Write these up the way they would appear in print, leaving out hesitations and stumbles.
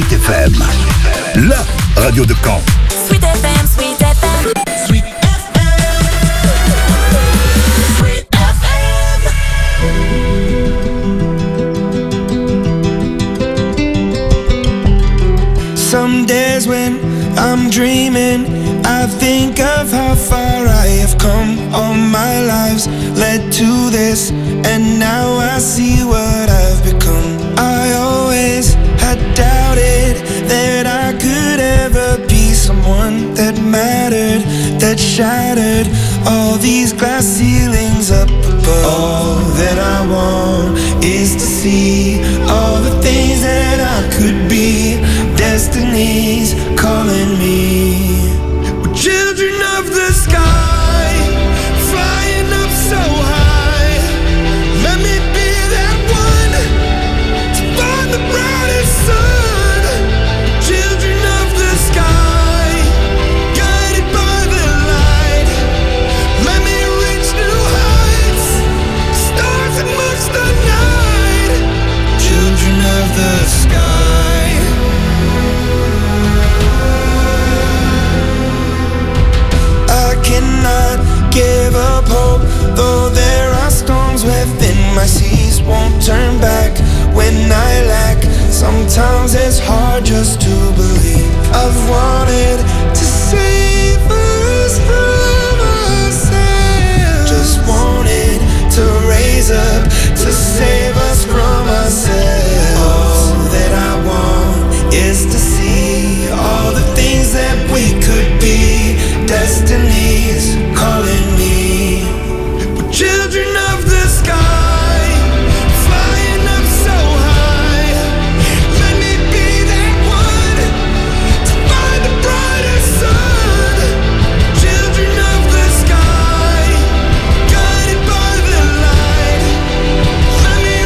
Sweet FM, la radio de Caen. Sweet FM, Sweet FM. Sweet Some days when I'm dreaming, I think of how far I have come. All my lives led to this, and now I see what I've become. I always had doubted that I could ever be someone that mattered, that shattered all these glass ceilings up above. All that I want is to see all the things that I could be. Destiny's calling me. We're children of the sky, flying up so high. Let me be that one to find the brightest sun. Children of the sky, guided by the light. Let me reach new heights, stars amongst the night. Children of the sky. Cannot give up hope, though there are storms within my seas. Won't turn back when I lack. Sometimes it's hard just to believe. I've wanted to save us from ourselves. Just wanted to raise up to save us from ourselves. All that I want is to see all the things that we could be. Destiny's calling me. We're children of the sky, flying up so high. Let me be that one to find the brightest sun. Children of the sky, guided by the light. Let me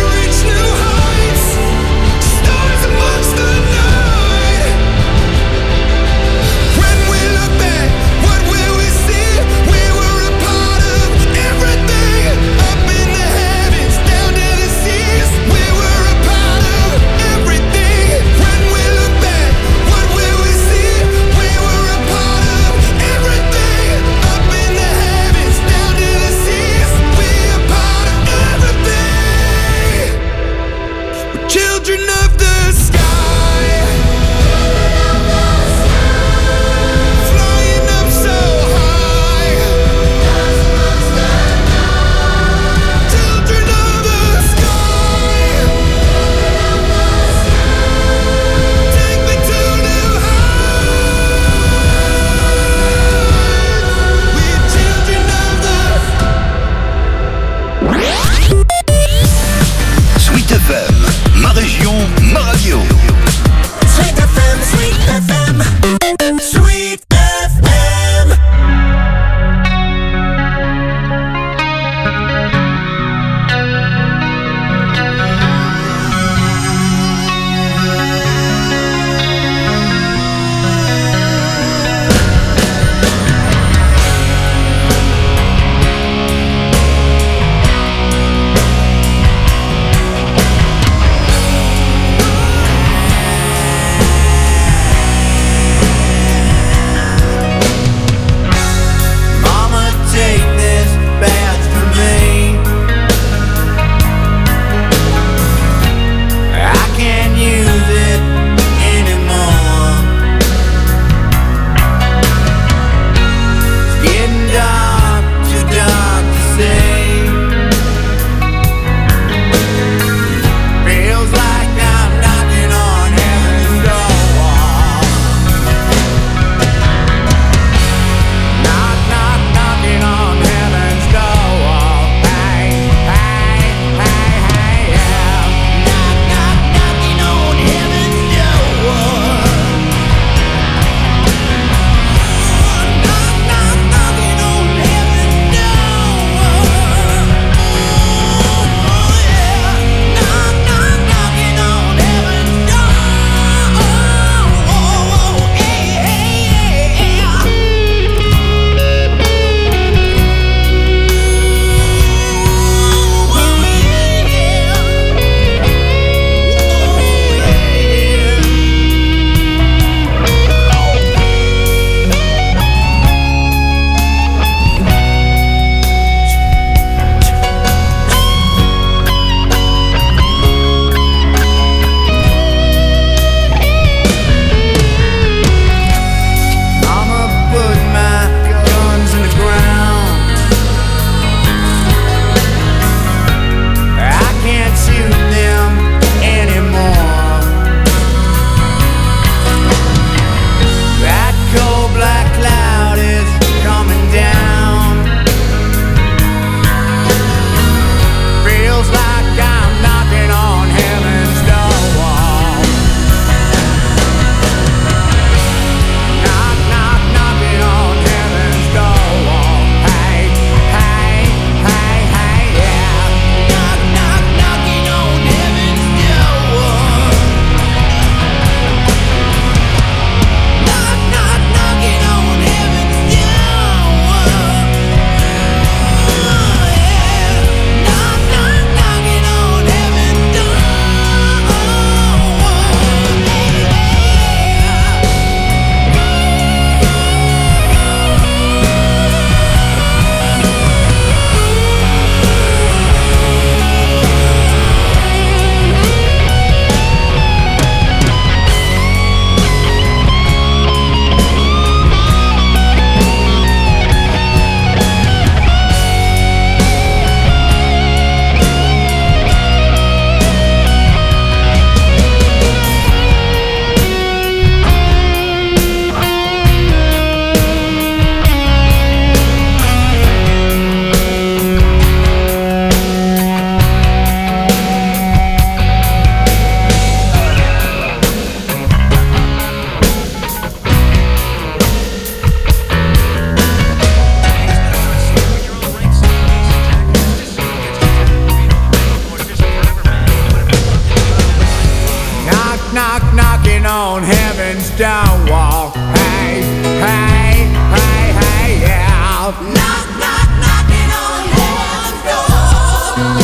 stone wall. Hey, hey, hey, hey, yeah. Knock, knock, knocking on heaven's door.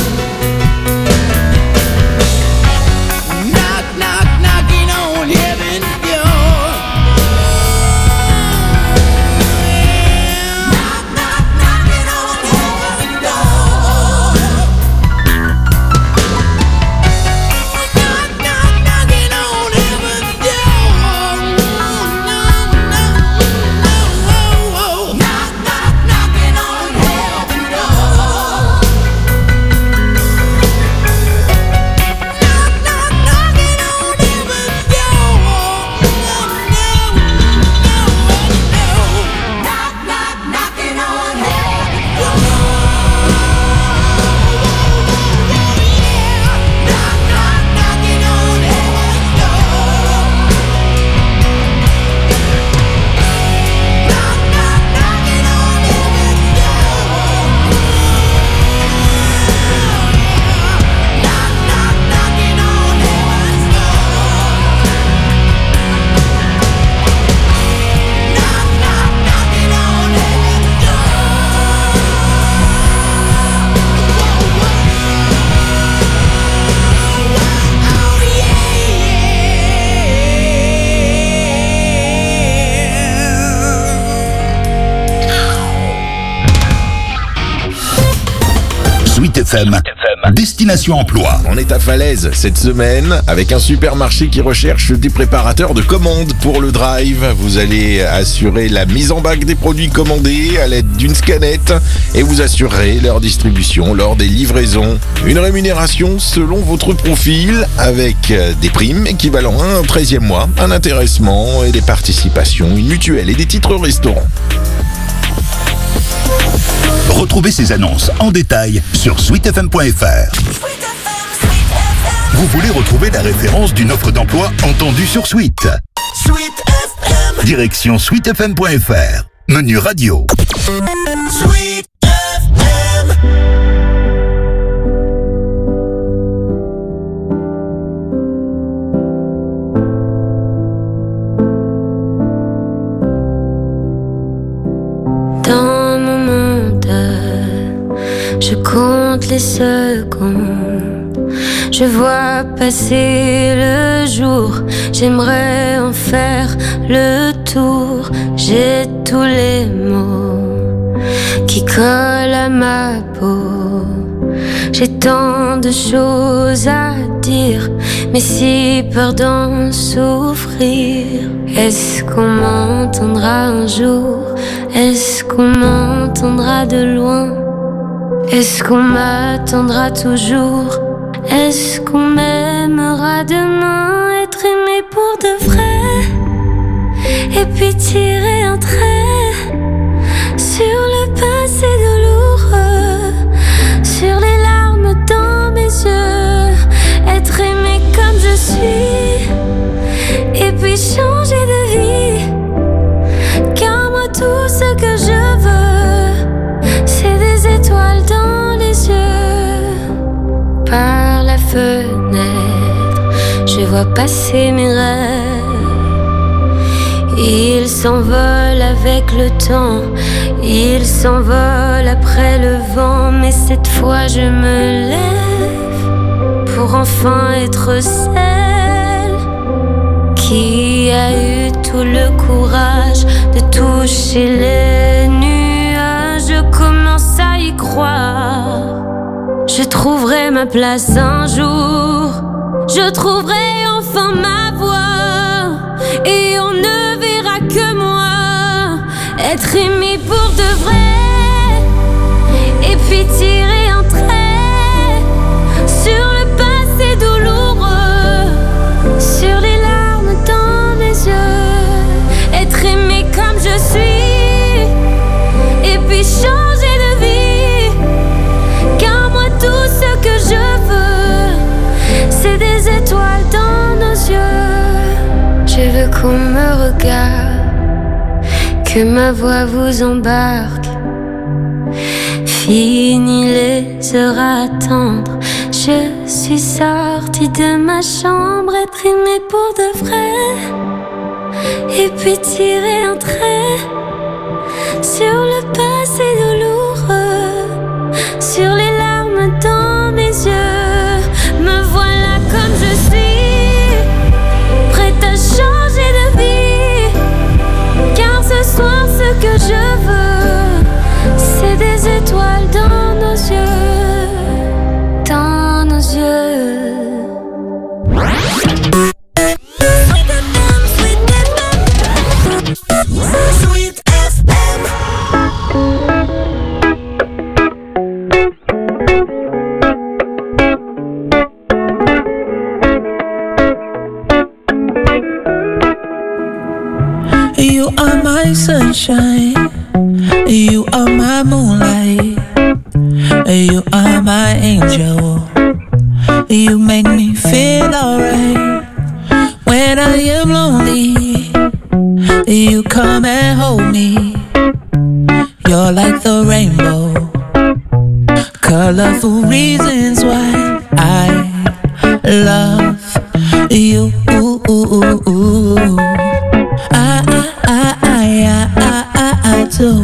Knock, knock, knocking on heaven's door. Knock, knock, knocking on heaven's door. Knock, knock, knocking on heaven's door. Knock, knock, knocking on heaven's door. Sweet FM, Destination Emploi. On est à Falaise cette semaine avec un supermarché qui recherche des préparateurs de commandes pour le drive. Vous allez assurer la mise en bac des produits commandés à l'aide d'une scanette et vous assurerez leur distribution lors des livraisons. Une rémunération selon votre profil avec des primes équivalent à un 13e mois, un intéressement et des participations, une mutuelle et des titres restaurants. Retrouvez ces annonces en détail sur sweetfm.fr. Vous voulez retrouver la référence d'une offre d'emploi entendue sur Sweet. Sweet FM. Direction sweetfm.fr. Menu radio. Sweet FM. Dans mon monde, je compte les secondes. Je vois passer le jour. J'aimerais en faire le tour. J'ai tous les mots qui collent à ma peau. J'ai tant de choses à dire, mais si peur d'en souffrir. Est-ce qu'on m'entendra un jour? Est-ce qu'on m'entendra de loin? Est-ce qu'on m'attendra toujours? Est-ce qu'on m'aimera demain? Être aimé pour de vrai, et puis tirer un trait sur le passé douloureux, sur les larmes dans mes yeux. Être aimé comme je suis, et puis changer de vie. Car moi tout ce que je veux, c'est des étoiles dans les yeux. Par la fenêtre, je vois passer mes rêves. Ils s'envolent avec le temps, ils s'envolent après le vent. Mais cette fois je me lève pour enfin être celle qui a eu tout le courage de toucher les nuages. Je commence à y croire. Je trouverai ma place un jour. Je trouverai enfin ma voix. Et on ne verra que moi. Être aimé pour de vrai. Et puis tirer un trait sur le passé douloureux, sur les larmes dans mes yeux. Être aimé comme je suis, et puis changer de vie. Car moi tout ce que je veux, c'est des étoiles dans nos yeux. Je veux qu'on me regarde, que ma voix vous embarque. Fini les heures à attendre, je suis sortie de ma chambre. Être aimée pour de vrai, et puis tirer un trait sur le passé douloureux, sur les larmes dans mes yeux. Me voilà comme je suis, prête à changer de vie, car ce soir ce que je veux, c'est des étoiles dans nos yeux, dans nos yeux. Sweet FM. You are my sunshine, you are my moonlight, you are my angel. You make me feel alright when I am lonely. You come and hold me. You're like the rainbow, colorful reasons why I love you. I do.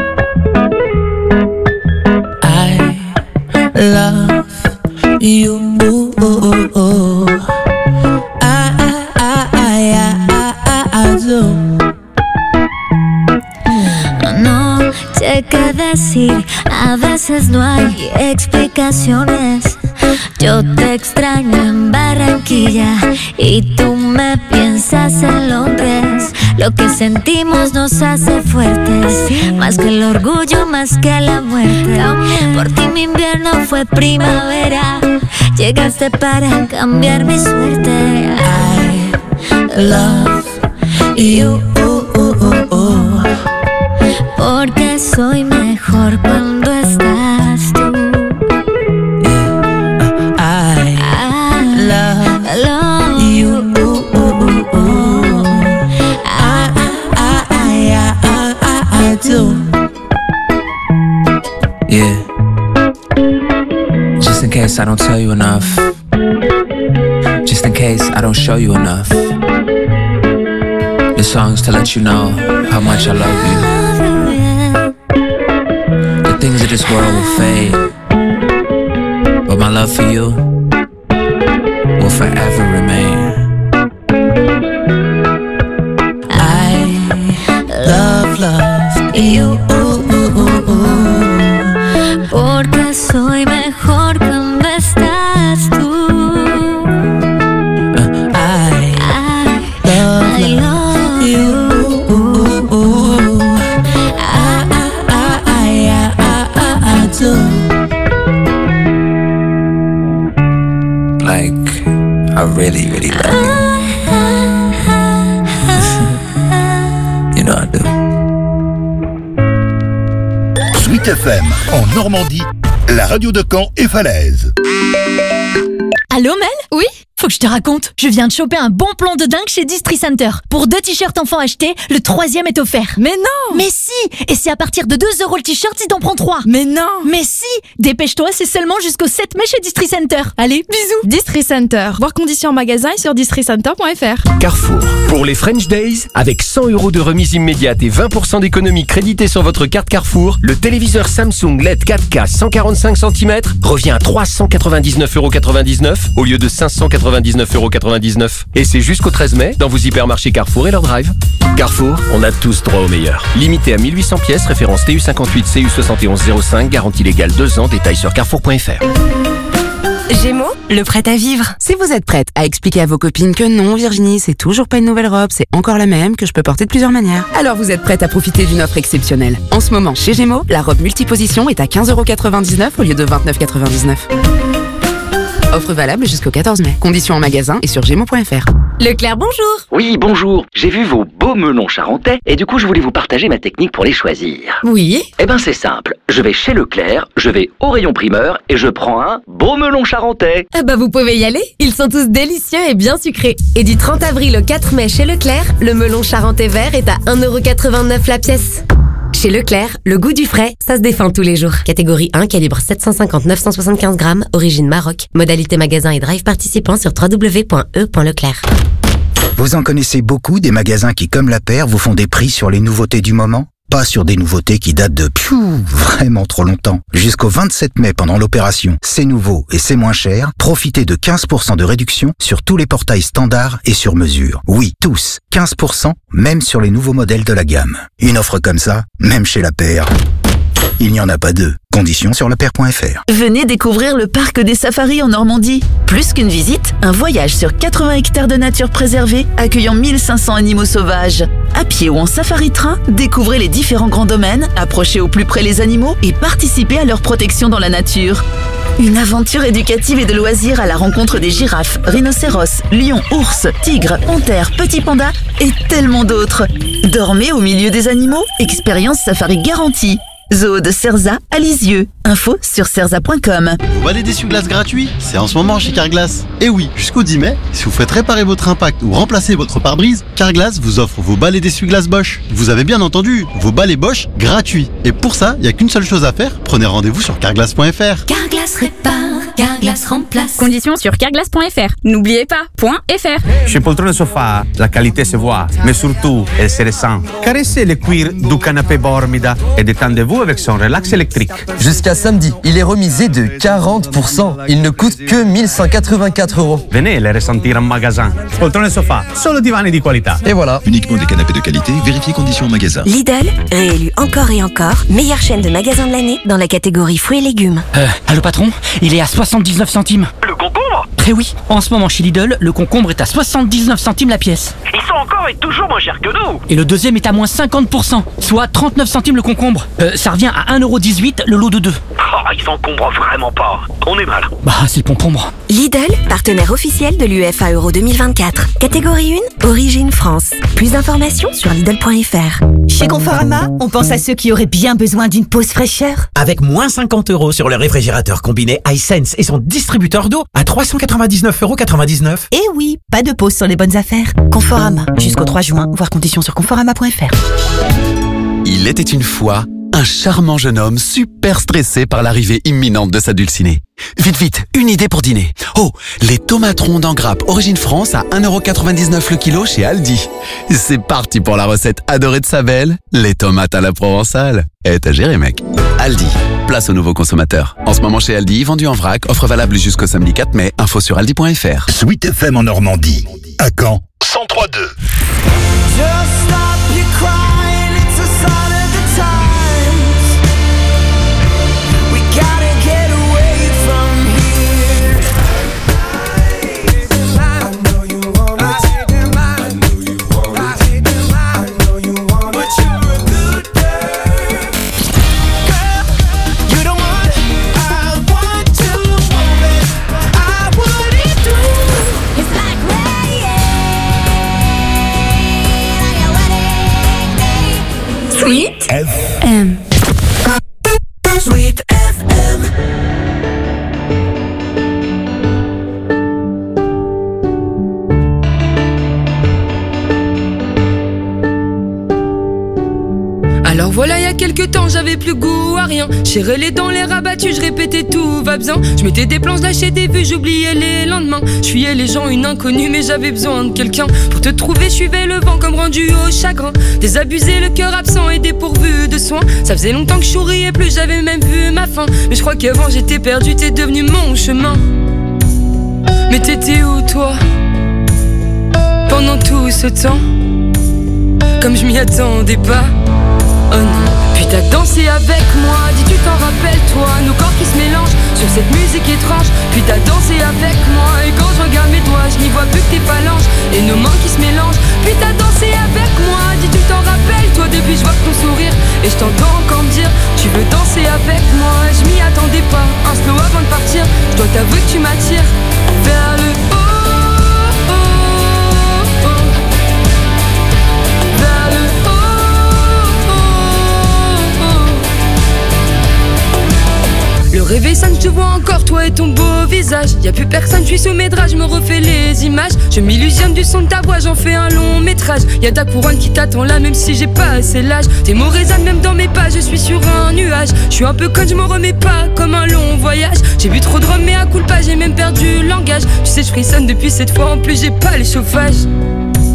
I love you. I do. No sé qué decir, a veces no hay explicaciones. Yo te extraño en Barranquilla y tú me piensas en Londres. Lo que sentimos nos hace fuertes, más que el orgullo, más que la muerte. Por ti mi invierno fue primavera, llegaste para cambiar mi suerte. I love you. Porque soy mejor cuando estás tú. I love you. I do. Yeah. Just in case I don't tell you enough. Just in case I don't show you enough. This song's to let you know how much I love you. The things of this world will fade, but my love for you will forever remain. Love you. Porque soy mejor cuando estás tú. I love you. I do. Like, I really, really love you. You know I do. Sweet FM, en Normandie, la radio de Caen et Falaise. Allô Mel ? Oui ? Faut que je te raconte, je viens de choper un bon plan de dingue chez Distri Center. Pour 2 t-shirts enfants achetés, le 3e est offert. Mais non! Mais si! Et c'est à partir de 2 € le t-shirt si t'en prends 3. Mais non! Mais si! Dépêche-toi, c'est seulement jusqu'au 7 mai chez Distri Center. Allez, bisous! Distri Center. Voir conditions en magasin et sur districenter.fr. Carrefour. Pour les French Days, avec 100 € de remise immédiate et 20% d'économie créditée sur votre carte Carrefour, le téléviseur Samsung LED 4K 145 cm revient à 399,99 € au lieu de 599,99 €. Et c'est jusqu'au 13 mai dans vos hypermarchés Carrefour et leur drive. Carrefour, on a tous droit au meilleur. Limité à 1800 pièces, référence TU58 CU7105, garantie légale 2 ans, détails sur carrefour.fr. Gémeaux, le prêt à vivre. Si vous êtes prête à expliquer à vos copines que non, Virginie, c'est toujours pas une nouvelle robe, c'est encore la même, que je peux porter de plusieurs manières, alors vous êtes prête à profiter d'une offre exceptionnelle. En ce moment, chez Gémeaux, la robe multiposition est à 15,99 € au lieu de 29,99 €. Offre valable jusqu'au 14 mai. Conditions en magasin et sur gémeaux.fr. Leclerc, bonjour. Oui, bonjour. J'ai vu vos beaux melons charentais et du coup, je voulais vous partager ma technique pour les choisir. Oui. Eh ben, c'est simple. Je vais chez Leclerc, je vais au rayon primeur et je prends un beau melon charentais. Ah bah, vous pouvez y aller. Ils sont tous délicieux et bien sucrés. Et du 30 avril au 4 mai chez Leclerc, le melon charentais vert est à 1,89 € la pièce. Chez Leclerc, le goût du frais, ça se défend tous les jours. Catégorie 1, calibre 750-975 grammes, origine Maroc. Modalité magasin et drive participant sur www.e.leclerc. Vous en connaissez beaucoup des magasins qui, comme La Paire, vous font des prix sur les nouveautés du moment? Pas sur des nouveautés qui datent de vraiment trop longtemps. Jusqu'au 27 mai, pendant l'opération C'est nouveau et c'est moins cher, profitez de 15% de réduction sur tous les portails standards et sur mesure. Oui, tous. 15%, même sur les nouveaux modèles de la gamme. Une offre comme ça, même chez La Paire, il n'y en a pas deux. Conditions sur lapaire.fr. Venez découvrir le parc des safaris en Normandie. Plus qu'une visite, un voyage sur 80 hectares de nature préservée, accueillant 1500 animaux sauvages. À pied ou en safari-train, découvrez les différents grands domaines, approchez au plus près les animaux et participez à leur protection dans la nature. Une aventure éducative et de loisirs à la rencontre des girafes, rhinocéros, lions, ours, tigres, panthères, petits pandas et tellement d'autres. Dormez au milieu des animaux, expérience safari garantie. Zoo de Cerza à Lisieux. Info sur cerza.com. Vous balai d'essuie-glace gratuit, c'est en ce moment chez Carglass. Et oui, jusqu'au 10 mai, si vous faites réparer votre impact ou remplacer votre pare-brise, Carglass vous offre vos balais d'essuie-glace Bosch. Vous avez bien entendu, vos balais Bosch gratuits. Et pour ça, il n'y a qu'une seule chose à faire, prenez rendez-vous sur carglass.fr. Carglass répare, Carglass remplace. Conditions sur carglass.fr. N'oubliez pas, .fr. Chez Poltrone Sofa, la qualité se voit, mais surtout, elle se ressent. Caressez le cuir du canapé Bormida et détendez-vous avec son relax électrique. Jusqu'à samedi, il est remisé de 40%. Il ne coûte que 1184 €. Venez les ressentir en magasin. Poltrone Sofa, solo divani di qualità. Et voilà. Uniquement des canapés de qualité, vérifiez conditions en magasin. Lidl, réélu encore et encore, meilleure chaîne de magasins de l'année dans la catégorie fruits et légumes. Allô patron, il est à 79 centimes. Le concombre ? Eh oui, en ce moment chez Lidl, le concombre est à 79 centimes la pièce. Ils sont encore et toujours moins chers que nous. Et le deuxième est à moins 50%, soit 39 centimes le concombre. Ça revient à 1,18 € le lot de 2. Oh, ils s'encombrent vraiment pas. On est mal. Bah, c'est le concombre. Lidl, partenaire officiel de l'UEFA Euro 2024. Catégorie 1, origine France. Plus d'informations sur Lidl.fr. Chez Conforama, on pense à ceux qui auraient bien besoin d'une pause fraîcheur. Avec moins 50 € sur le réfrigérateur combiné iSense et son distributeur d'eau à 399,99 €. Et oui, pas de pause sur les bonnes affaires. Conforama, jusqu'au 3 juin, voir conditions sur conforama.fr. Il était une fois un charmant jeune homme super stressé par l'arrivée imminente de sa dulcinée. Vite, vite, une idée pour dîner. Oh, les tomates rondes en grappe origine France à 1,99 € le kilo chez Aldi. C'est parti pour la recette adorée de sa belle, les tomates à la provençale. T'as géré, mec. Aldi, place aux nouveaux consommateurs. En ce moment chez Aldi, vendu en vrac, offre valable jusqu'au samedi 4 mai, info sur aldi.fr. Sweet FM en Normandie, à Caen, 103.2. Just stop your crying, it's a sign of the times. We gotta get away from here. I know you want it, I know you want it, I know you want it, but you're a good girl. Girl, you don't want it, I want to want it. I want it too. It's like rain. Sweet FM. Sweet FM. Alors voilà, il y a quelques temps, j'avais plus goût à rien. Serrais les dents, les rabattus, je répétais tout va bien. Je mettais des planches, lâchais des vues, j'oubliais les lendemains. Je fuyais les gens, une inconnue, mais j'avais besoin de quelqu'un. Pour te trouver, je suivais le vent comme rendu au chagrin. Désabusé, le cœur absent et dépourvu de soins. Ça faisait longtemps que je souriais plus, j'avais même vu ma fin. Mais je crois qu'avant j'étais perdu, t'es devenu mon chemin. Mais t'étais où toi, pendant tout ce temps? Comme je m'y attendais pas. Oh non. Puis t'as dansé avec moi, dis tu t'en rappelles toi, nos corps qui se mélangent sur cette musique étrange. Puis t'as dansé avec moi, et quand je regarde mes doigts, je n'y vois plus que tes phalanges et nos mains qui se mélangent. Puis t'as dansé avec moi, dis tu t'en rappelles toi, depuis je vois ton sourire et je t'entends encore me dire tu veux danser avec moi. Je m'y attendais pas, un slow avant de partir. Je dois t'avouer que tu m'attires vers le haut. Le réveil sonne, je te vois encore, toi et ton beau visage. Y'a plus personne, je suis sous mes draps, je me refais les images. Je m'illusionne du son de ta voix, j'en fais un long métrage. Y'a ta couronne qui t'attend là, même si j'ai pas assez l'âge. Tes mots résonnent même dans mes pas, je suis sur un nuage. Je suis un peu conne, je m'en remets pas, comme un long voyage. J'ai bu trop de rhum, mais à coup pas, j'ai même perdu le langage. Tu sais, je frissonne depuis cette fois, en plus j'ai pas les chauffages.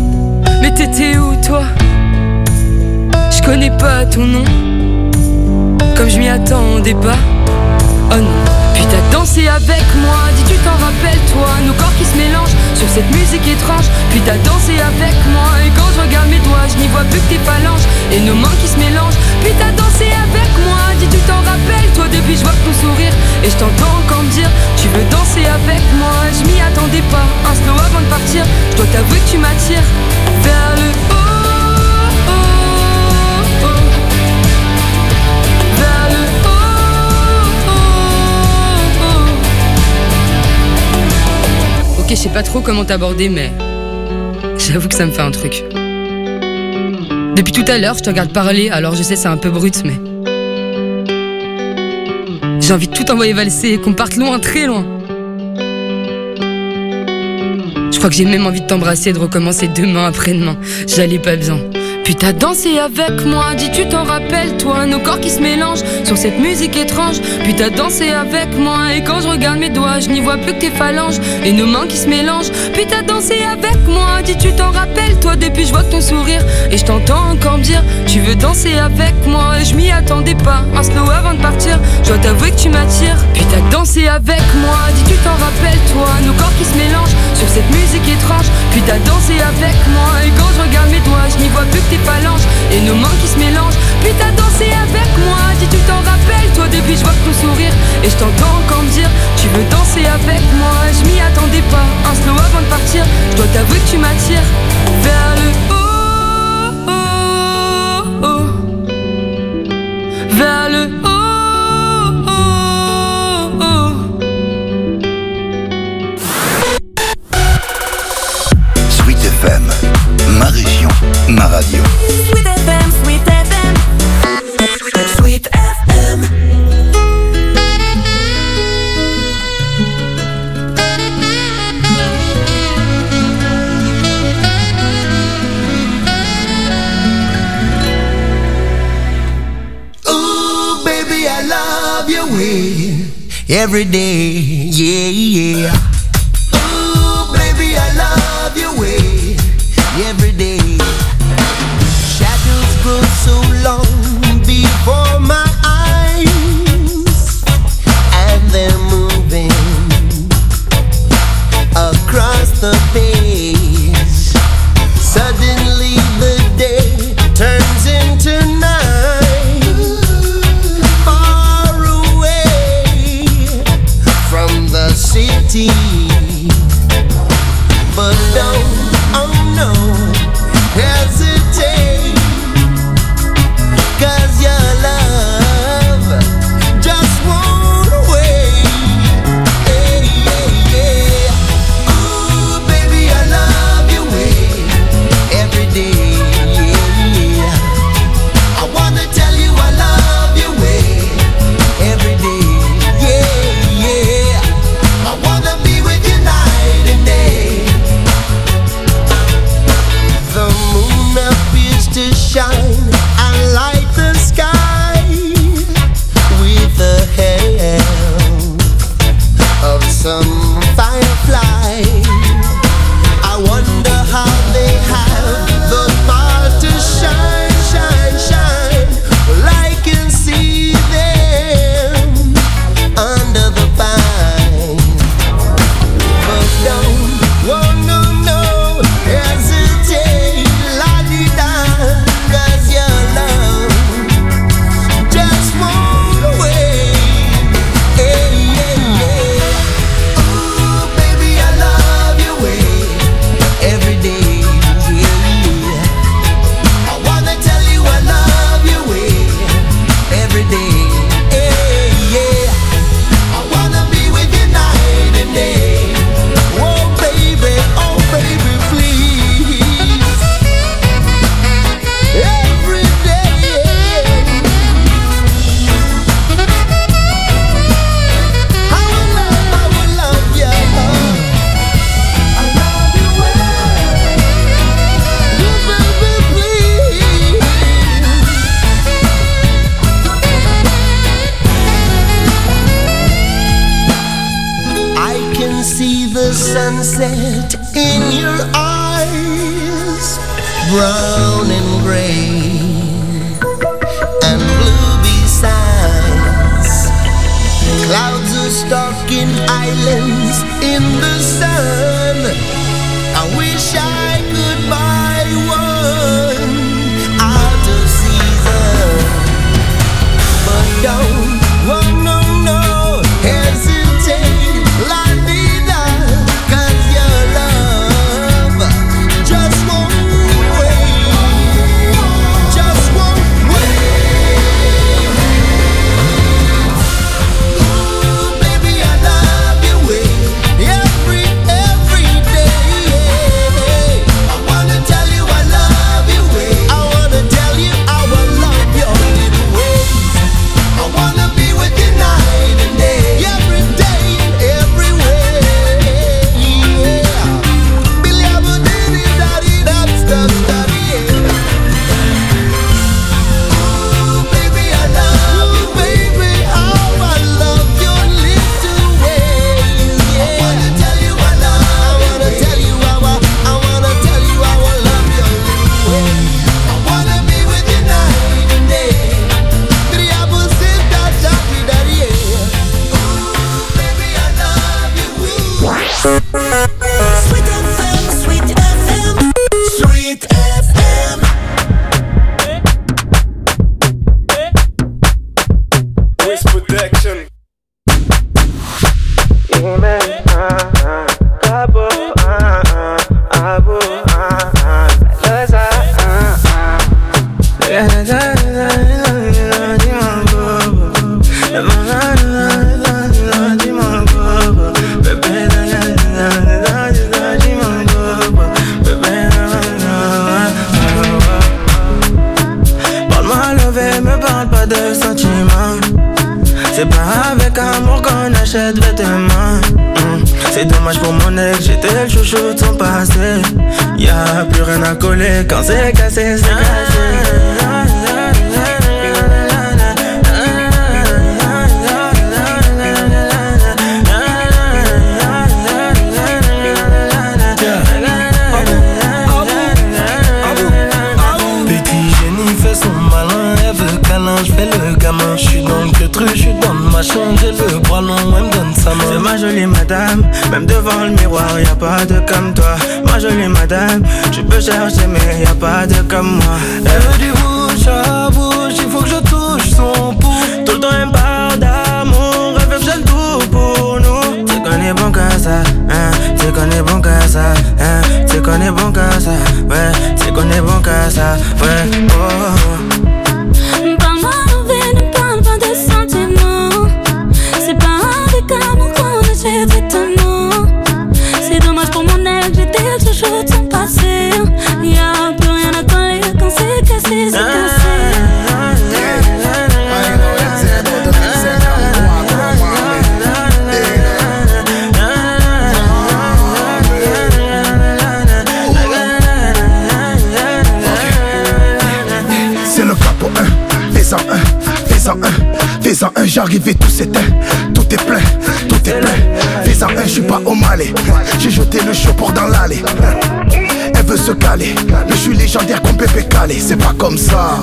Mais t'étais où toi? Je connais pas ton nom, comme je m'y attendais pas. Oh non. Puis t'as dansé avec moi, dis tu t'en rappelles toi, nos corps qui se mélangent sur cette musique étrange. Puis t'as dansé avec moi, et quand je regarde mes doigts, je n'y vois plus que tes phalanges et nos mains qui se mélangent. Puis t'as dansé avec moi, dis tu t'en rappelles toi, depuis je vois ton sourire et je t'entends encore me dire tu veux danser avec moi. Je m'y attendais pas, un slow avant de partir, je dois t'avouer que tu m'attires vers le haut. Ok, je sais pas trop comment t'aborder, mais j'avoue que ça me fait un truc. Depuis tout à l'heure, je te regarde parler, alors je sais c'est un peu brut, mais j'ai envie de tout envoyer valser et qu'on parte loin, très loin. Je crois que j'ai même envie de t'embrasser et de recommencer demain après-demain. J'allais pas bien. Puis t'as dansé avec moi, dis tu t'en rappelles toi, nos corps qui se mélangent sur cette musique étrange. Puis t'as dansé avec moi et quand je regarde mes doigts, je n'y vois plus que tes phalanges et nos mains qui se mélangent. Puis t'as dansé avec moi, dis tu t'en rappelles toi, depuis je vois ton sourire et je t'entends encore me dire tu veux danser avec moi. Et je m'y attendais pas, un slow avant de partir, je dois t'avouer que tu m'attires. Puis t'as dansé avec moi, dis tu t'en rappelles toi, nos corps qui se mélangent sur cette musique étrange. Puis t'as dansé avec moi et quand je regarde mes doigts, je n'y vois plus que tes phalanges et nos mains qui se mélangent. Puis t'as dansé avec moi, dis tu t'en rappelles toi, depuis je vois ton sourire et je t'entends encore me dire tu veux danser avec moi. Je m'y attendais pas, un slow avant de partir, je dois t'avouer que tu m'attires vers le haut, oh, oh. Vers le haut, oh, oh. Sweet FM, ma région, ma radio. Sweet FM, Sweet FM, Sweet FM. Ooh, baby, I love your way every day, yeah, yeah. Ooh, baby, I love your way every day. Shadows grow so long before my eyes, and they're moving across the page. Suddenly the day turns into night, far away from the city. But don't, oh no, hesitate, 'cause your love just won't wait. Hey, yeah, yeah. Ooh, baby, I love your way every day. Yeah. I wanna tell you I love your way every day. Yeah, yeah. I wanna be with you night and day. The moon appears to shine and light the sky with the help of some firefly. I wonder how they have the power to shine, shine, shine. Well, I can see them under the pine. But don't, oh no, no, hesitate, la-di-da, 'cause your love just won't wait. Hey, yeah, yeah. Ooh, baby, I love your way every day. Yeah. I wanna tell you I love your way every day. Hey, yeah. I wanna be with you night and day. Oh baby, please. Every day. I will love you. I love you well. Oh baby, please. I can see the sunset in your eyes. skies, brown and gray, and blue besides. Clouds are stalking islands in the sun. I wish I could buy one out of season, but don't, oh no, no, hesitate, la vida, 'cause your love just won't wait, just won't wait. Ooh, baby, I love your way, every day. I wanna tell you I love your way. I wanna tell you how I love your little ways. I wanna be with you night and day, every day and every way. Yeah. Billy Abba diddy daddy dab stop daddy. Ooh, baby, I love you, baby. How I love your little ways. Yeah. I wanna tell you I love. I wanna tell you how I wanna tell you how I love your little ways. I wanna be with you night and day. Billy Abba said that daddy daddy. Ooh, baby, I love you. Sweet FM, Sweet FM, Sweet FM. Wiz Protection. Parle-moi levé, me parle pas de sentiments. C'est pas avec amour qu'on achète vêtements. C'est dommage pour mon ex, j'étais le chouchou de son passé. Y'a plus rien à coller quand c'est cassé, c'est cassé. Petit génie fait son malin, elle veut câlin, j'fais le gamin. J'suis dans le queutru, j'suis dans le machin, j'ai le bras long, elle me donne sa main. C'est ma jolie madame, même devant le miroir, y'a pas de comme toi. Ma jolie madame, tu peux chercher mais y'a pas de comme moi. Elle veut du bouche à bouche, il faut que je touche son pouls. Tout le temps elle me parle d'amour, elle veut que j'ai le tout pour nous. Tu connais bon qu'à ça, hein, tu connais bon qu'à ça, hein, tu connais bon qu'à ça, ouais, tu connais bon qu'à ça, ouais, oh. Parle-moi envers, ne parle pas de sentiments. C'est pas avec amour qu'on achète vêtements. C'est dommage pour mon ex, j'étais le chouchou de son passé. Y'a plus rien à coller quand c'est cassé, c'est cassé. C'est le capo 1, fais-en un, fais-en un, fais-en un, j'arrive et tout s'éteint, tout est plein, tout est plein. Fais-en un, j'suis pas au Malais, j'ai jeté le show pour dans l'allée. Elle veut se caler, mais j'suis légendaire comme Pépé Calé, c'est pas comme ça.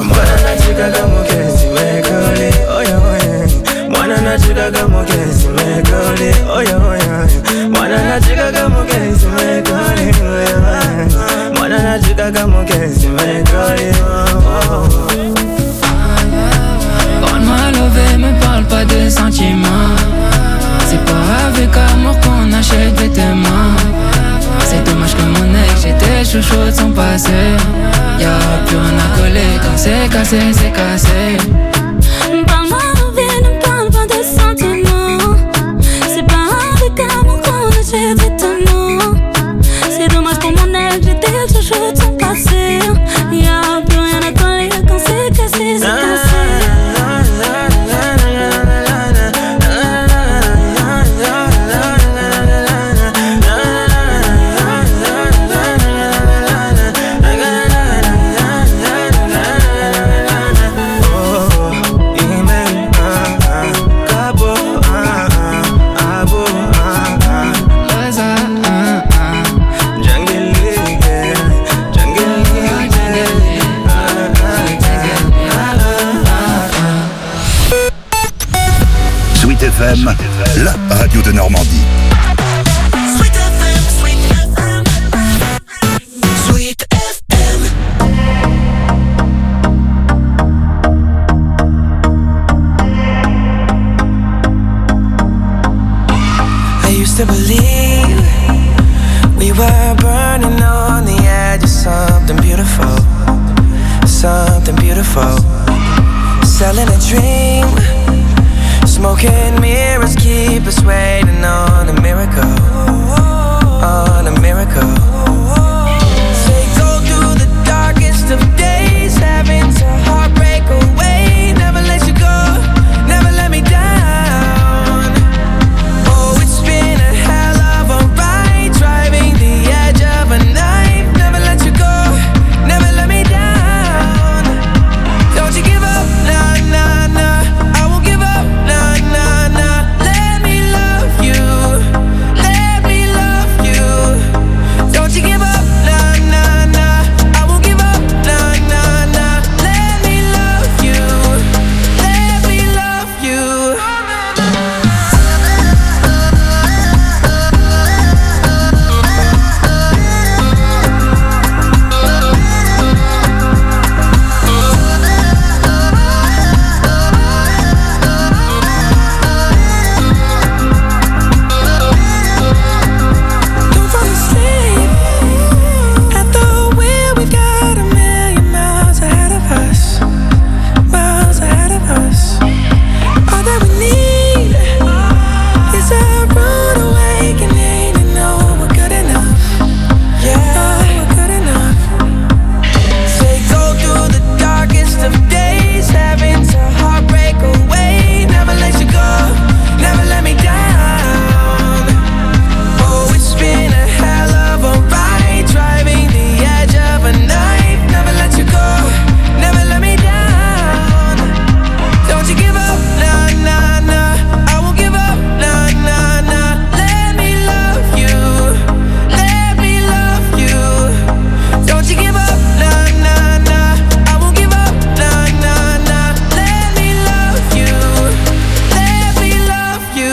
Parle-moi levé, me parle pas de sentiments. C'est pas avec amour qu'on achète vêtements. C'est dommage que mon ex, j'étais chouchou de son passé. Y'a plus rien à coller quand c'est cassé, c'est cassé. Parle-moi envers, ne parle pas de sentiments. C'est pas avec amour qu'on achète vêtements. C'est dommage pour mon ex, j'étais le chouchou de son passé. Y'a plus rien à coller quand c'est cassé, c'est cassé. radio de Normandie. Sweet FM, Sweet FM, Sweet FM. I used to believe we were burning on the edge of something beautiful, something beautiful. Selling a dream, smoking mirrors keep us waiting on a miracle, on a miracle. Say go through the darkest of days, having to heartbreak away. Never let you go, never let me down. Oh, it's been a hell of a ride, driving the edge of a knife. Never let you go, never let me down. Don't you give up, nah, nah, nah. I won't give up, nah, nah, nah. Let me love you, let me love you. Don't you give up, nah, nah, nah. I won't give up, nah, nah, nah. Let me love you, let me love you. Don't fall asleep at the wheel. We've got a million miles ahead of us, miles ahead of us. All that we need is a rude awakening to know we're good enough. Yeah, we're good enough. Say go through the darkest of days, having to heartbreak away. Never let you go, never let me down. Oh, it's been a hell of a ride, driving the edge of a knife. Never let you go, never let me down. Don't you give up, nah, nah, nah. I won't give up, nah, nah, nah. Let me love you, let me love you. Don't you give up, nah, nah, nah. I won't give up, nah, nah, nah. Let me love you, let me love you.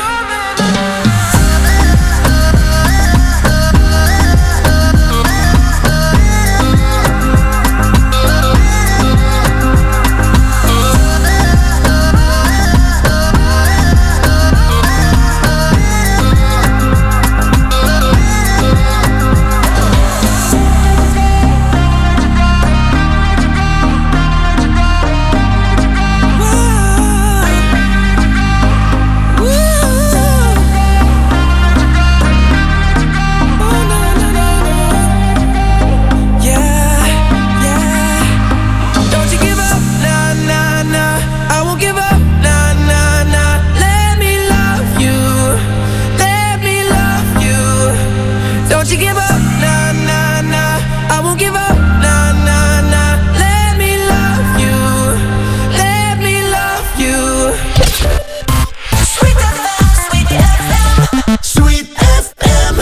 Don't you give up, nah, nah, nah. I won't give up, nah, nah, nah. Let me love you, let me love you. Don't you give up, nah, nah, nah. I won't give up, nah, nah, nah. Let me love you, let me love you. Sweet FM, Sweet FM, Sweet FM.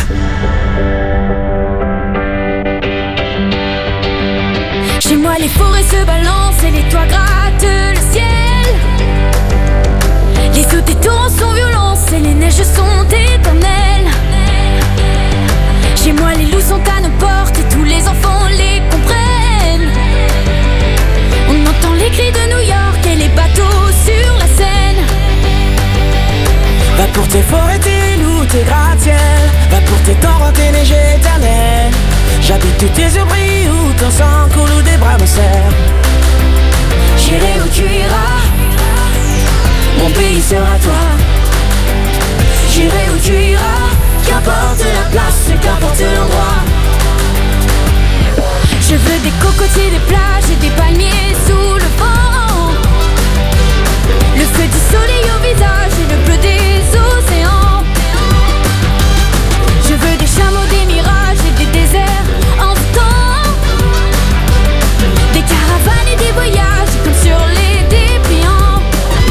Chez moi les forêts se balancent et les toits grattent le ciel. Les eaux des torrents sont violentes et les neiges sont éternelles. Chez moi les loups sont à nos portes et tous les enfants les comprennent. On entend les cris de New York et les bateaux sur la Seine. Va pour tes forêts, tes loups, tes gratte-ciel. Va pour tes torrents, tes neiges éternelles. J'habite où tes yeux brillent, où ton sang coule, où des bras me serrent. J'irai où tu iras, mon pays sera toi. J'irai où tu iras, qu'importe la place, qu'importe l'endroit. Je veux des cocotiers, des plages et des palmiers sous le vent. Le feu du soleil au visage et le bleu des océans. Je veux des chameaux, des mirages et des déserts en tout temps. Des caravanes et des voyages comme sur les dépliants.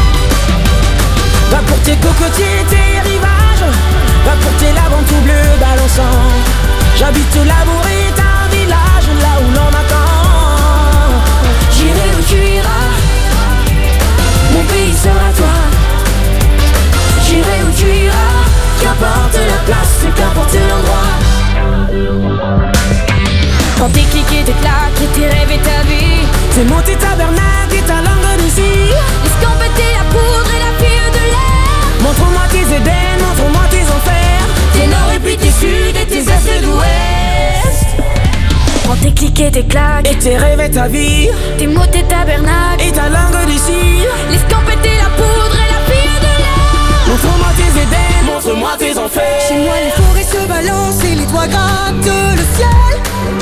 Va pour tes cocotiers, tes rivages. Va pour tes laves tout bleu balançant. J'habite l'amour est un village là où l'on m'attend. J'irai où tu iras, mon pays sera toi. J'irai où tu iras. T'es monté tabernacle et ta langue de cire. Escampette la poudre et la fille de l'air. Montre-moi tes Éden, montre-moi tes enfers. Tes nord et puis tes sud et tes est et d'ouest. Prends tes clics et tes claques et tes rêves et ta vie. Tes mots, tes tabernacles et ta langue de cire. L'escampette la poudre et la fille de l'air. Montre-moi tes Éden, montre-moi tes enfers. Chez moi les forêts se balancent et les toits grattent le ciel.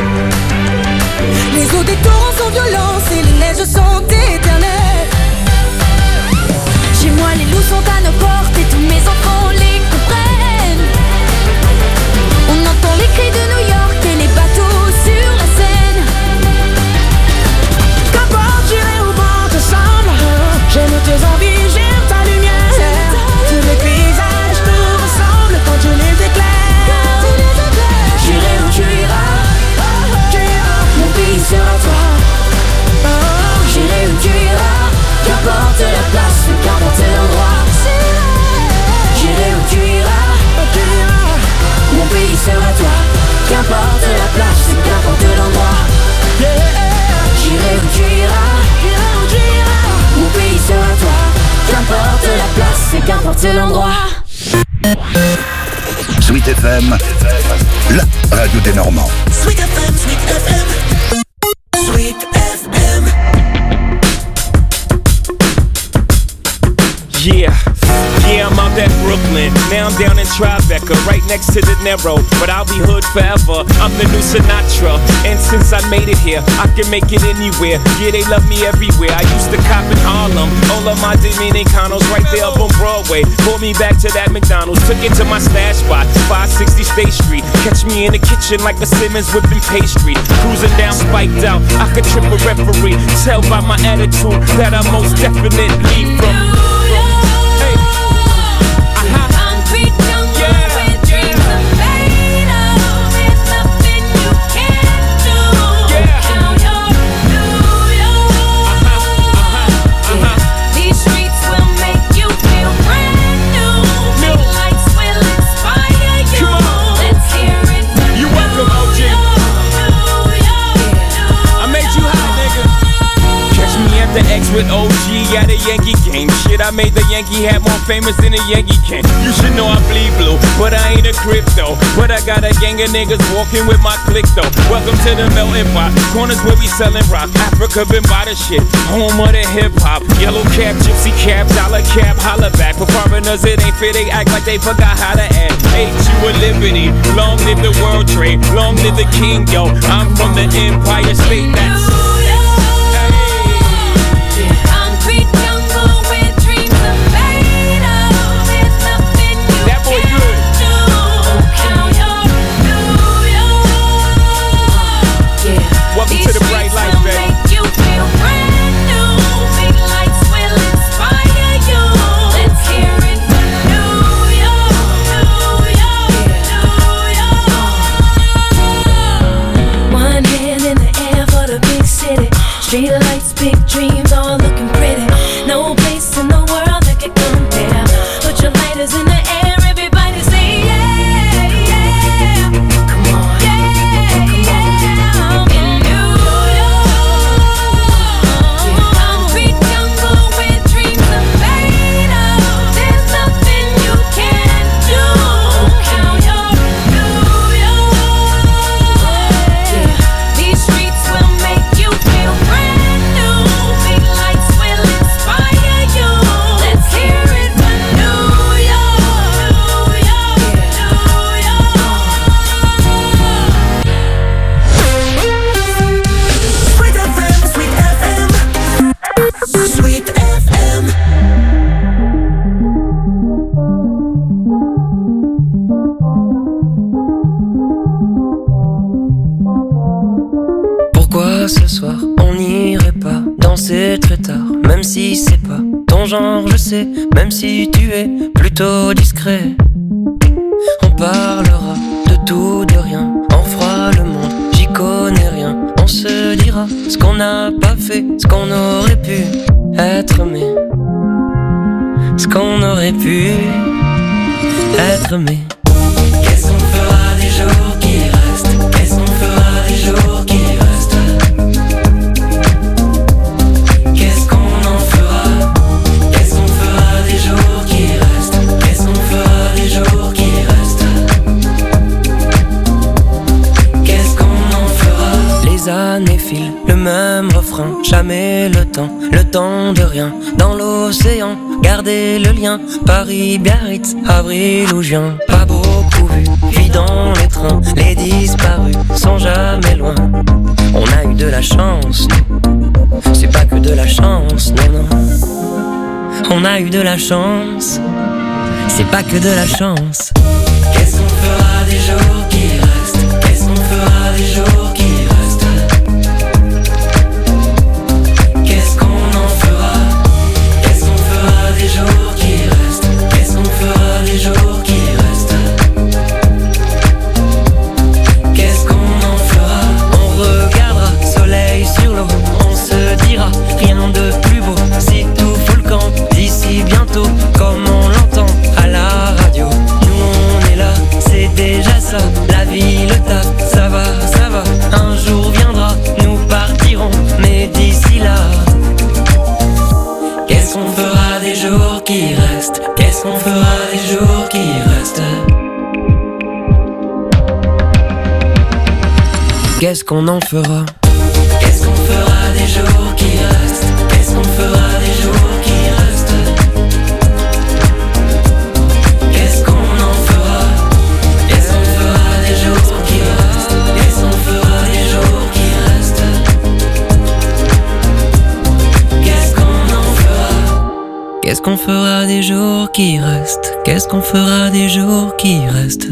Les eaux des torrents sont violentes et les neiges sont éternelles. Chez moi les loups sont à nos portes et tous mes enfants les comprennent. On entend les cris de New York et les bateaux sur la Seine. Qu'importe j'irai au bord ensemble. J'aime tes envies, j'aime ta lumière. Tous les paysages te ressemblent quand tu les éclaires. J'irai où tu iras, mon pays sera toi. J'irai où tu iras, qu'importe la place, qu'importe l'endroit. J'irai où tu iras, mon pays sera toi. Qu'importe la place, qu'importe l'endroit. J'irai où tu iras, mon pays sera toi. Qu'importe la place, qu'importe l'endroit. Sweet FM, la radio des Normands. Sweet FM, Sweet FM, Sweet FM. Yeah, I'm out at Brooklyn. Now I'm down in Tribeca, right next to the Narrow. But I'll be hood forever. I'm the new Sinatra. And since I made it here, I can make it anywhere. Yeah, they love me everywhere. I used to cop in Harlem. All of my Dominicanos right there up on Broadway. Pulled me back to that McDonald's. Took it to my stash spot, 560 State Street. Catch me in the kitchen like a Simmons whipping pastry. Cruising down, spiked out. I could trip a referee. Tell by my attitude that I'm most definitely from. With OG at a Yankee game. Shit, I made the Yankee hat more famous than a Yankee can. You should know I bleed blue, but I ain't a crypto. But I got a gang of niggas walking with my clique though. Welcome to the melting pot. Corners where we sellin' rock. Africa been by the shit. Home of the hip hop. Yellow cap, gypsy cap, dollar cap, holla back. For foreigners it ain't fair, they act like they forgot how to act. Ain't you a liberty? Long live the world trade. Long live the king, yo. I'm from the Empire State. That's to the bright light, baby. Make you feel brand new. Big lights will inspire you. Let's hear it from New York, New York, New York. One hand in the air for the big city. Street lights, big dreams, all looking pretty. No place in the world that could compare. Put your lighters in the air, everybody say yeah, yeah. Come on, yeah, come on. Ce soir, on n'irait pas danser très tard, même si c'est pas ton genre, je sais, même si tu es plutôt discret. On parlera de tout, de rien, on fera le monde, j'y connais rien. On se dira ce qu'on n'a pas fait, ce qu'on aurait pu être aimé, ce qu'on aurait pu être aimé. Qu'est-ce qu'on fera des jours qui restent? Qu'est-ce qu'on fera des jours qui restent? frein, jamais le temps de rien. Dans l'océan, garder le lien. Paris, Biarritz, avril ou juin. Pas beaucoup vu, puis dans les trains, les disparus sont jamais loin. On a eu de la chance, nous. C'est pas que de la chance, non, non. On a eu de la chance, c'est pas que de la chance. Qu'est-ce qu'on fera des jours qui restent? Qu'est-ce qu'on fera des jours qui restent? Qu'est-ce qu'on en fera? Qu'est-ce qu'on fera des jours qui restent? Qu'est-ce qu'on fera des jours qui restent? Qu'est-ce qu'on en fera? On regardera soleil sur l'eau, on se dira rien de plus beau. Si tout fout le camp d'ici bientôt, comme on l'entend à la radio. Nous on est là, c'est déjà ça. La vie, le taf, ça va, ça va. Un jour viendra, nous partirons, mais d'ici là, qu'est-ce qu'on fera des jours qui restent? Qu'est-ce qu'on fera des jours qui restent? Qu'est-ce qu'on en fera? Qu'est-ce qu'on fera des jours qui restent? Qu'est-ce qu'on fera des jours qui restent? Qu'est-ce qu'on en fera? Qu'est-ce qu'on fera des jours qui restent? Qu'est-ce qu'on fera des jours qui restent? Qu'est-ce qu'on en fera? Qu'est-ce qu'on fera des jours qui restent? Qu'est-ce qu'on fera des jours qui restent?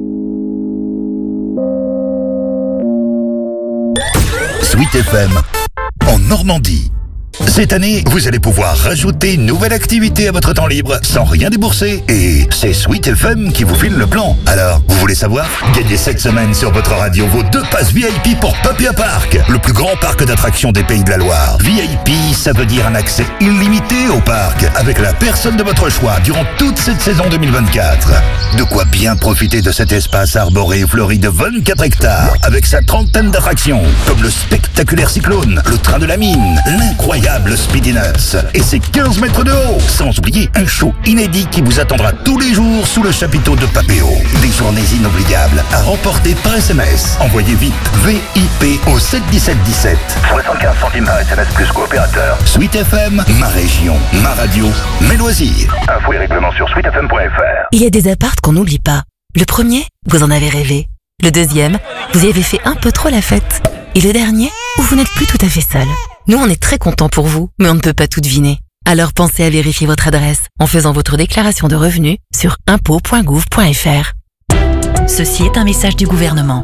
Sweet FM, en Normandie. Cette année, vous allez pouvoir rajouter une nouvelle activité à votre temps libre sans rien débourser. Et c'est Sweet FM qui vous file le plan. Alors, vous voulez savoir? Gagnez cette semaine sur votre radio vos 2 passes VIP pour Papia Park, le plus grand parc d'attractions des Pays de la Loire. VIP, ça veut dire un accès illimité au parc, avec la personne de votre choix durant toute cette saison 2024. De quoi bien profiter de cet espace arboré et fleuri de 24 hectares, avec sa trentaine d'attractions, comme le spectaculaire cyclone, le train de la mine, l'incroyable Speedy Nuts et ses 15 mètres de haut, sans oublier un show inédit qui vous attendra tous les jours sous le chapiteau de Papéo. Des journées inoubliables à remporter par SMS. Envoyez vite VIP au 71717. 75 centimes par SMS plus coopérateur. Sweet FM, ma région, ma radio, mes loisirs. Infos et règlements sur sweetfm.fr. Il y a des apparts qu'on n'oublie pas. Le premier, vous en avez rêvé. Le deuxième, vous y avez fait un peu trop la fête. Et le dernier, où vous n'êtes plus tout à fait seul. Nous, on est très contents pour vous, mais on ne peut pas tout deviner. Alors pensez à vérifier votre adresse en faisant votre déclaration de revenus sur impôts.gouv.fr. Ceci est un message du gouvernement.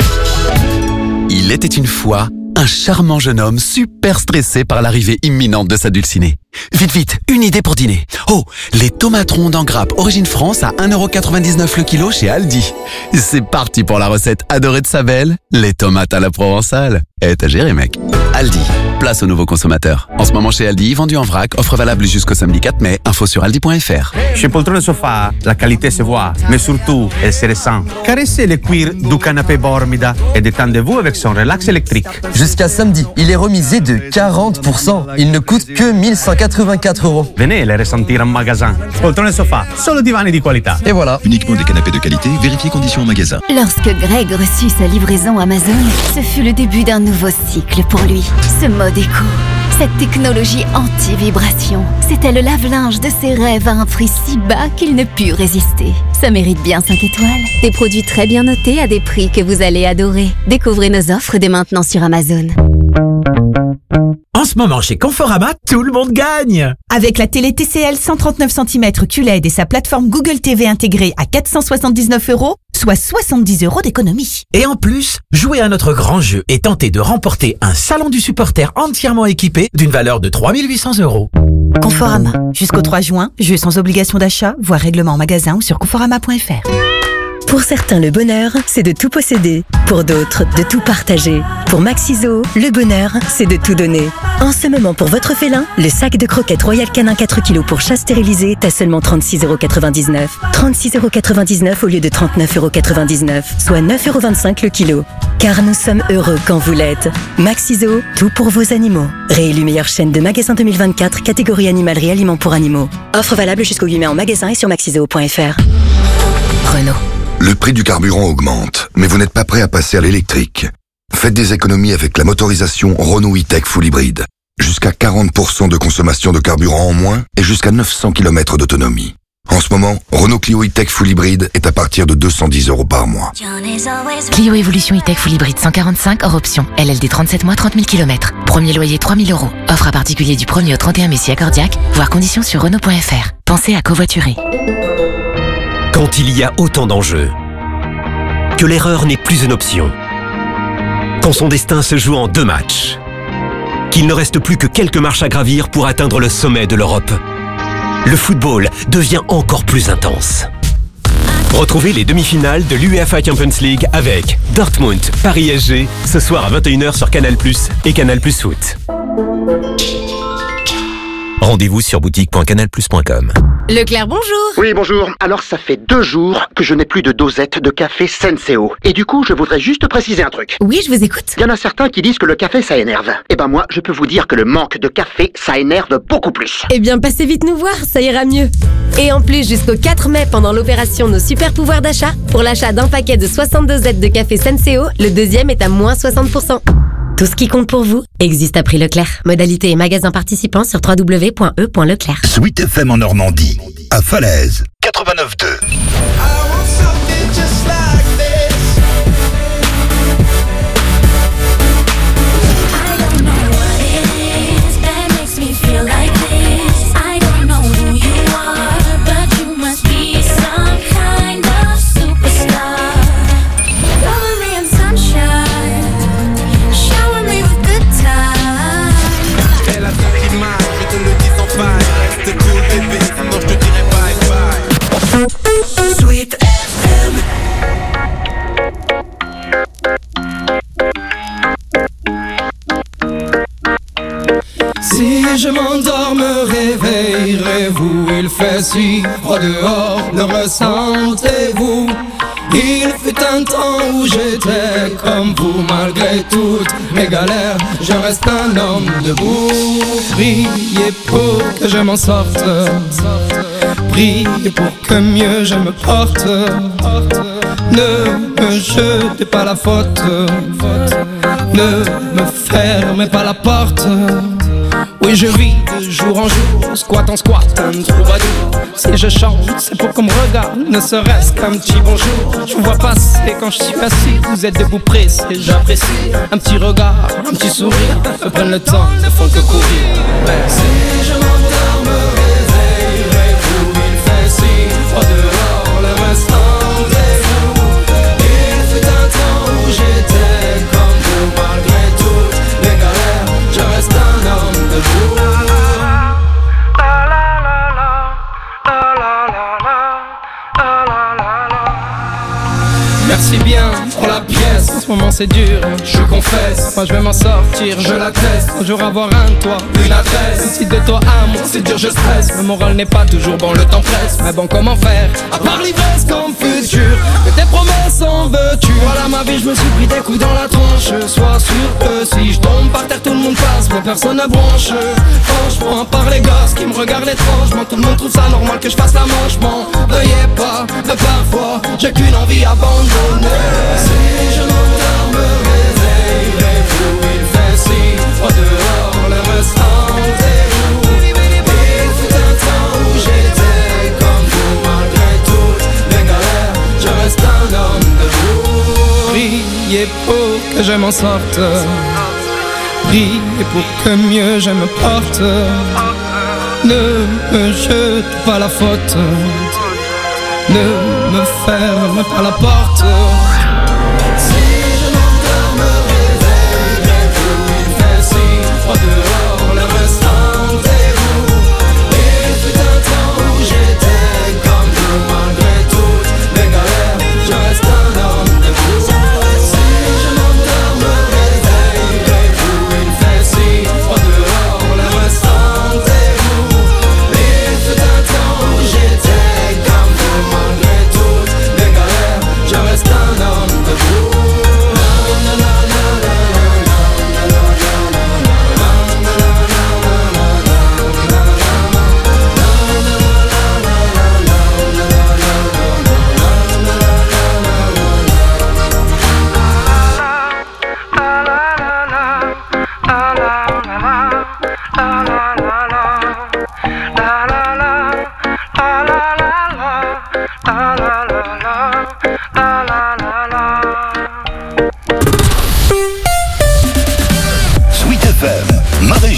Il était une fois un charmant jeune homme super stressé par l'arrivée imminente de sa dulcinée. Vite, vite, une idée pour dîner. Oh, les tomates rondes en grappe Origine France à 1,99€ le kilo chez Aldi. C'est parti pour la recette adorée de sa belle, les tomates à la provençale. Eh, t'as géré, mec. Aldi, place aux nouveaux consommateurs. En ce moment chez Aldi, vendu en vrac, offre valable jusqu'au samedi 4 mai. Info sur aldi.fr. Chez Poltrone Sofa, la qualité se voit, mais surtout, elle se ressent. Caressez le cuir du canapé Bormida et détendez-vous avec son relax électrique. Jusqu'à samedi, il est remisé de 40%. Il ne coûte que 1184€. Venez les ressentir en magasin. Poltrone Sofa, solo divani di qualità. Et voilà. Uniquement des canapés de qualité, vérifiez conditions en magasin. Lorsque Greg reçut sa livraison Amazon, ce fut le début d'un nouveau cycle pour lui. Ce mode éco, cette technologie anti-vibration, c'était le lave-linge de ses rêves à un prix si bas qu'il ne put résister. Ça mérite bien 5 étoiles. Des produits très bien notés à des prix que vous allez adorer. Découvrez nos offres dès maintenant sur Amazon. En ce moment, chez Conforama, tout le monde gagne! Avec la télé TCL 139 cm QLED et sa plateforme Google TV intégrée à 479€, soit 70€ d'économie. Et en plus, jouez à notre grand jeu et tentez de remporter un salon du supporter entièrement équipé d'une valeur de 3800€. Conforama. Jusqu'au 3 juin, jeu sans obligation d'achat, voire règlement en magasin ou sur conforama.fr. Pour certains, le bonheur, c'est de tout posséder. Pour d'autres, de tout partager. Pour Maxiso, le bonheur, c'est de tout donner. En ce moment, pour votre félin, le sac de croquettes Royal Canin 4 kg pour chat stérilisé est à seulement 36,99€. 36,99€ au lieu de 39,99€, soit 9,25€ le kilo. Car nous sommes heureux quand vous l'êtes. Maxiso, tout pour vos animaux. Réélu meilleure chaîne de magasins 2024, catégorie animalerie aliments pour animaux. Offre valable jusqu'au 8 mai en magasin et sur maxiso.fr. Renault. Le prix du carburant augmente, mais vous n'êtes pas prêt à passer à l'électrique. Faites des économies avec la motorisation Renault E-Tech Full Hybride. Jusqu'à 40% de consommation de carburant en moins et jusqu'à 900 km d'autonomie. En ce moment, Renault Clio E-Tech Full Hybrid est à partir de 210 € par mois. Clio Evolution E-Tech Full Hybrid 145 hors option. LLD 37 mois, 30 000 km. Premier loyer 3 000 €. Offre à particulier du 1er au 31 mai si accordiaque. Voir conditions sur Renault.fr. Pensez à covoiturer. Quand il y a autant d'enjeux, que l'erreur n'est plus une option, quand son destin se joue en 2 matchs, qu'il ne reste plus que quelques marches à gravir pour atteindre le sommet de l'Europe, le football devient encore plus intense. Retrouvez les demi-finales de l'UEFA Champions League avec Dortmund, Paris SG, ce soir à 21h sur Canal+ et Canal+ Foot. Rendez-vous sur boutique.canalplus.com. Leclerc, bonjour. Oui, bonjour. Alors, ça fait 2 jours que je n'ai plus de dosette de café Senseo. Et du coup, je voudrais juste préciser un truc. Oui, je vous écoute. Il y en a certains qui disent que le café, ça énerve. Eh ben moi, je peux vous dire que le manque de café, ça énerve beaucoup plus. Eh bien, passez vite nous voir, ça ira mieux. Et en plus, jusqu'au 4 mai, pendant l'opération Nos Super Pouvoirs d'achat, pour l'achat d'un paquet de 60 dosettes de café Senseo, le deuxième est à moins 60%. Tout ce qui compte pour vous existe à prix Leclerc. Modalité et magasins participants sur www.e.leclerc. Sweet FM en Normandie, à Falaise, 89.2. Sweet FM. Si je m'endors, me réveillerez-vous? Il fait si froid dehors, le ressentez-vous? Il fut un temps où j'étais comme vous, malgré toutes mes galères, je reste un homme debout. Priez pour que je m'en sorte, priez pour que mieux je me porte. Ne me jetez pas la faute, ne me fermez pas la porte. Oui, je vis de jour en jour, squat en squat, un troubadour. Si je chante, c'est pour qu'on me regarde, ne serait-ce qu'un petit bonjour. Je vous vois passer quand je suis assis, vous êtes debout pressé, j'apprécie. Un petit regard, un petit sourire, me prennent le temps, ne font que courir. Si je m'endors, me réveillerez-vous? Il fait si froid dehors, le restant des jours. Il fut un temps où j'étais comme vous, malgré toutes les galères, je reste un homme debout. Merci bien pour la pièce, en ce moment c'est dur, je confesse. Moi je vais m'en sortir, je l'atteste. Un jour avoir un toit, une adresse. Si de toi à moi c'est dur, je stresse. Le moral n'est pas toujours bon, le temps presse. Mais bon, comment faire, à part l'ivresse comme futur, que tes promesses en veux-tu? Voilà ma vie, je me suis pris des coups dans la tronche. Sois sûr que si je tombe par terre, tout le monde passe, mais personne ne bronche. Franchement, à part les gosses qui me regardent étrangement, tout le monde trouve ça normal que je fasse la manche. M'en veuillez pas, de parfois j'ai qu'une envie abandonnée. Si je m'endors, me réveillerez-vous? Il fait si froid dehors, le restant des jours. Il fut un temps où j'étais comme vous, malgré toutes les galères, je reste un homme debout. Priez pour que je m'en sorte, priez pour que mieux je me porte. Ne me jete pas la faute, ne me ferme pas la porte. Si je m'endors, me réveillerez-vous? Il fait si froid dehors, le restant des jours. Il fut un temps où j'étais comme vous, malgré toutes mes galères, je reste un homme debout. Si je m'endors, me réveillerez-vous? Il fait si froid dehors, le restant des jours. Il fut un temps où j'étais comme vous, malgré toutes mes galères, je reste un homme.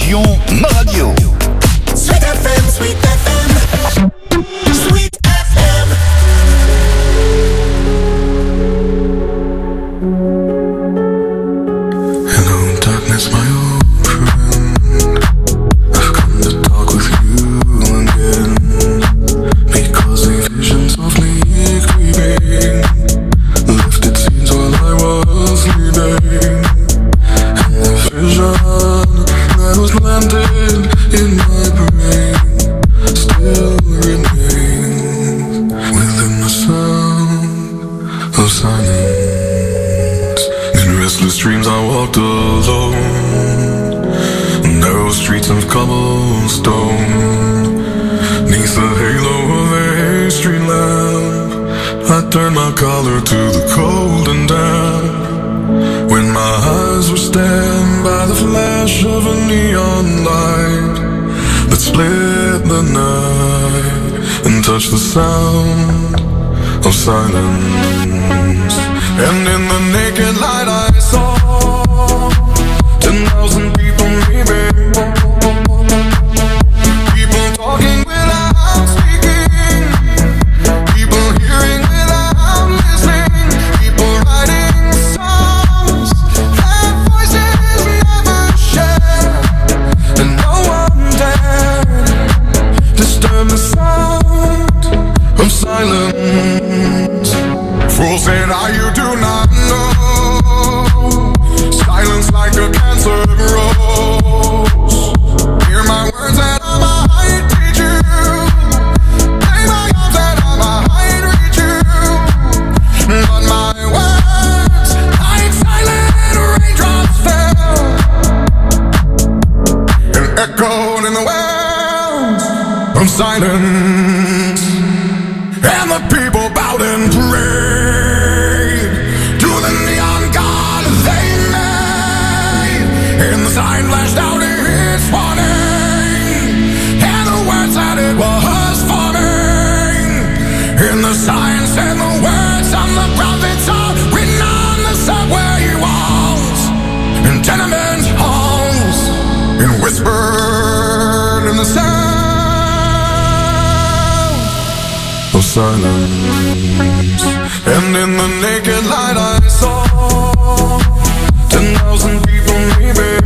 région, ma radio. Sweet FM, Sweet FM, Sweet FM. Hello, darkness, my old friend. I've come to talk with you again, because the visions of me creeping lifted scenes while I was sleeping, and the vision that was planted in my brain still remains within the sound of silence. In restless dreams I walked alone, narrow streets of cobblestone, neath the halo of a street lamp. I turned my collar to the cold and damp, when my eyes were stabbed by the flash of a neon light that split the night and touched the sound of silence. And in the naked light I saw 10,000 people maybe, people talking without speaking, people hearing without listening, people writing songs that voices never share, and no one dared disturb the sound of silence. Fool said, you do not know, silence like a cancer grows. Hear my words that I might teach you, lay my arms that I might reach you, but my words like silent raindrops fell and echoed in the wells of silence, and the people bowed and prayed to the neon god they made, and the sign flashed out its warning, and the words that it was forming, and the sign said the words on the prophets are written on the subway walls and tenement halls, and whispered in the sound of silence. And in the naked light I saw 10,000 people maybe,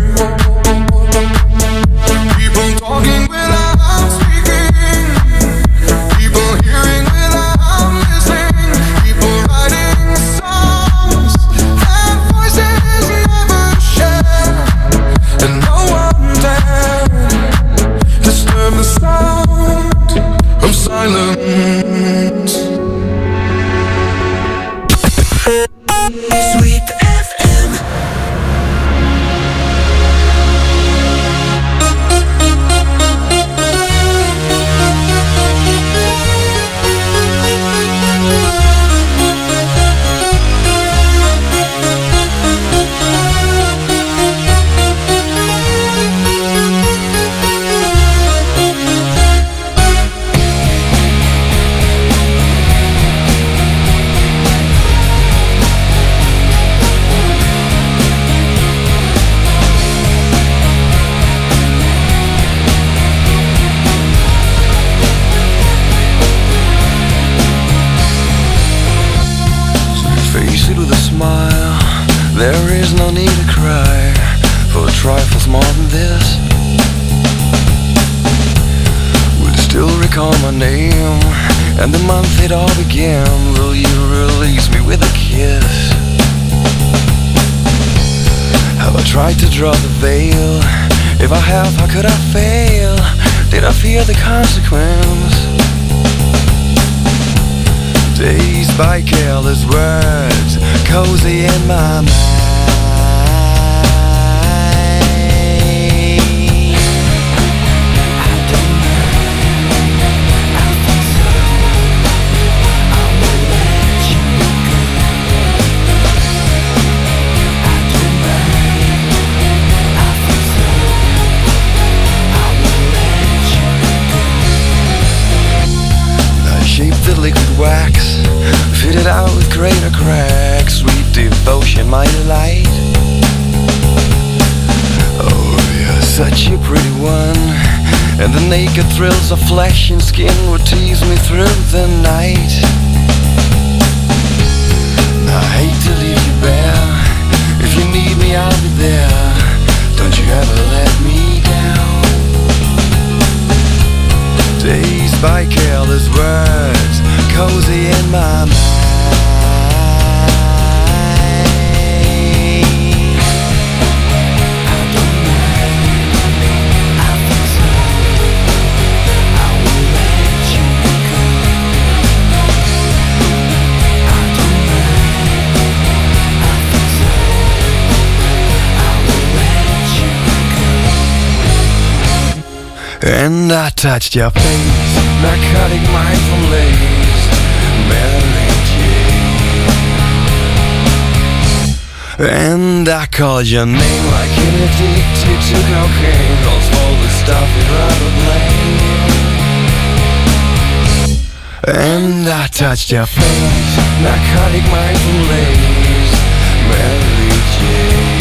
people talking without speaking, people hearing without listening, people writing songs that voices never share, and no one dared disturb the sound of silence. Sweet FM. There is no need to cry for trifles more than this. Will you still recall my name and the month it all began? Will you release me with a kiss? Have I tried to draw the veil? If I have, how could I fail? Did I fear the consequence? Dazed by careless words, cozy in my mind. Wax, fitted out with greater cracks, sweet devotion, my delight. Oh yes, such a pretty one, and the naked thrills of flesh and skin would tease me through the night. I hate to leave you bare. If you need me, I'll be there. Don't you ever let me down. Dazed by careless words, cozy in my mind. And I touched your face, narcotic mind from lace, Mary Jane. And I called your name like an addicted to cocaine, calls all the stuff you'd rather blame. And I touched your face, narcotic mind from lace, Mary Jane.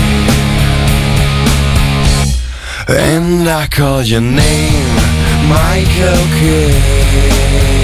And I called your name, Michael Kidd.